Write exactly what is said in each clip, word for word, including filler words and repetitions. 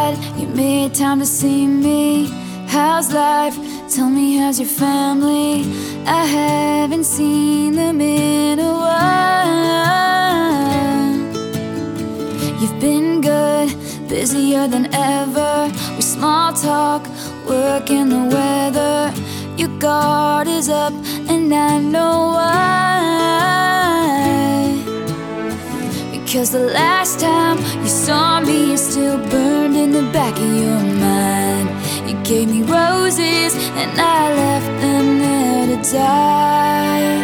glad you made time to see me. How's life? Tell me, how's your family? I haven't seen them in a while. You've been good, busier than ever, with small talk, work and the weather. Your guard is up and I know why. Because the last time you saw me is still burned in the back of your mind. You gave me roses and I left them there to die.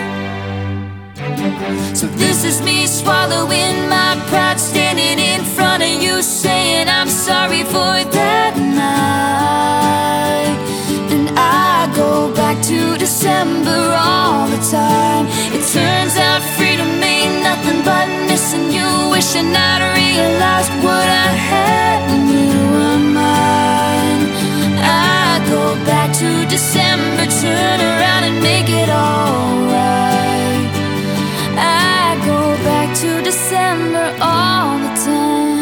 So this is me swallowing my pride, standing in front of you saying I'm sorry for that night. And I go back to December all the time. It turns out freedom ain't nothing but missing you, wishing I'd realized what I had when you were mine. I go back to December, turn around and make it alright. I go back to December all the time.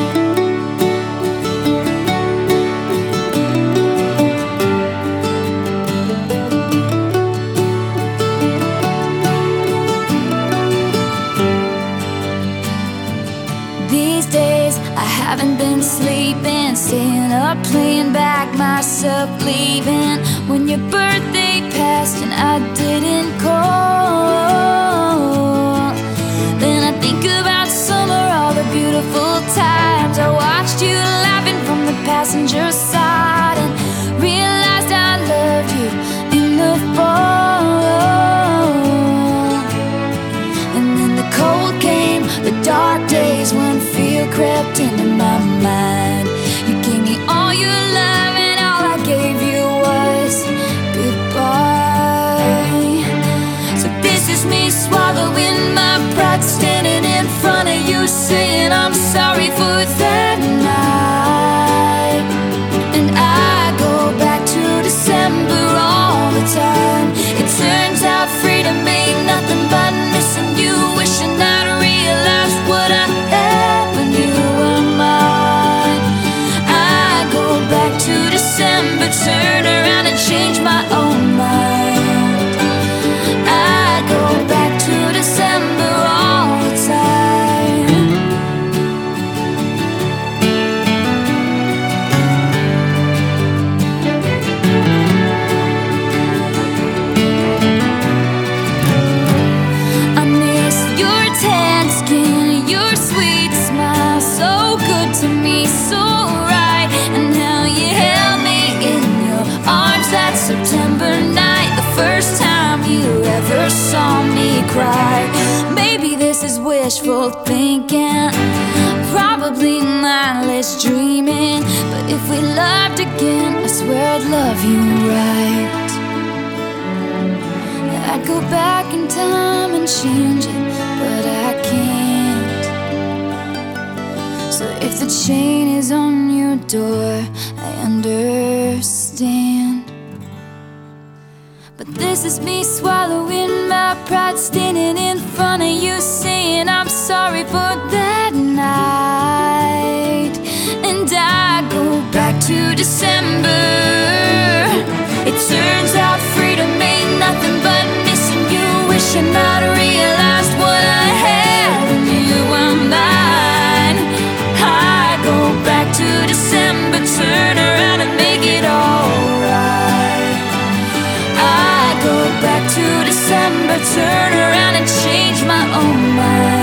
These days I haven't been sleeping, staying up, playing back myself, leaving when your birthday passed and I didn't call. Then I think about summer, all the beautiful times I watched you laughing from the passenger side, and realized I loved you in the fall. And then the cold came, the dark days when fear crept into my mind. You gave me all your love and all I gave you was goodbye. So this is me swallowing my pride, standing in front of you saying I'm sorry for that night. And I go back to December all the time. It turns out freedom ain't nothing but missing you, wishing I'd realized what I had when you were mine. I go back to December, turn around and change my own mind. I go back to December all the time. I miss your tan skin, your sweet smile, so good to me, so right. And how you held me in your arms that September night, the first time you ever saw me cry. Maybe this is wishful thinking, probably mindless dreaming, but if we loved again, I swear I'd love you right. I'd go back in time and change it, but I can't. So if the chain is on your door, I understand. But this is me swallowing my pride, standing in front of you saying I'm sorry for that night. And I go back to December. It turns out freedom ain't nothing but missing you, wishing I'd realized what I had when you were mine. I go back to December, turn around and make it alright. I go back to December, turn around and change my own mind.